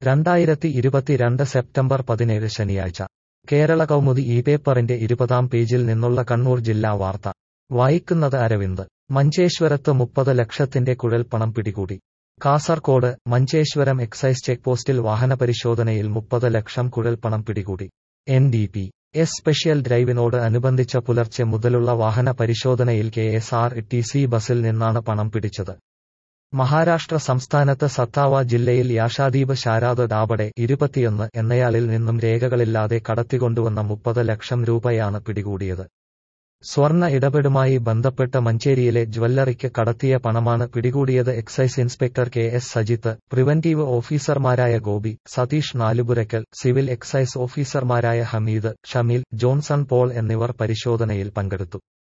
2022 September 17 ശനിയാഴ്ച കേരള കൗമുദി ഈ പേപ്പറിന്റെ 20-ാം പേജിൽ നിന്നുള്ള കണ്ണൂർ ജില്ലാ വാർത്ത വായിക്കുന്നത് അരവിന്ദ്. മഞ്ചേശ്വരത്ത് 30 ലക്ഷത്തിന്റെ കുഴൽപ്പണം പിടികൂടി. കാസർകോട് മഞ്ചേശ്വരം എക്സൈസ് ചെക്പോസ്റ്റിൽ വാഹനപരിശോധനയിൽ 30 ലക്ഷം കുഴൽപ്പണം പിടികൂടി. NDPS സ്പെഷ്യൽ ഡ്രൈവിനോട് അനുബന്ധിച്ച പുലർച്ചെ മുതലുള്ള വാഹന പരിശോധനയിൽ KSRTC ബസിൽ നിന്നാണ് പണം പിടിച്ചത്. മഹാരാഷ്ട്ര സംസ്ഥാനത്ത് സത്താവ ജില്ലയിൽ യാഷാദീപ് ശാരാദ് ഡാബഡെ 21 എന്നയാളിൽ നിന്നും രേഖകളില്ലാതെ കടത്തിക്കൊണ്ടുവന്ന 30 ലക്ഷം രൂപയാണ് പിടികൂടിയത്. സ്വർണ്ണ ഇടപാടുമായി ബന്ധപ്പെട്ട് മഞ്ചേരിയിലെ ജ്വല്ലറിക്ക് കടത്തിയ പണമാണ് പിടികൂടിയത്. Excise inspector KS Sajith, preventive ഓഫീസർമാരായ ഗോപി, സതീഷ് നാലുപുരക്കൽ, സിവിൽ എക്സൈസ് ഓഫീസർമാരായ ഹമീദ്, ഷമീൽ, ജോൺസൺ പോൾ എന്നിവർ പരിശോധനയിൽ പങ്കെടുത്തു.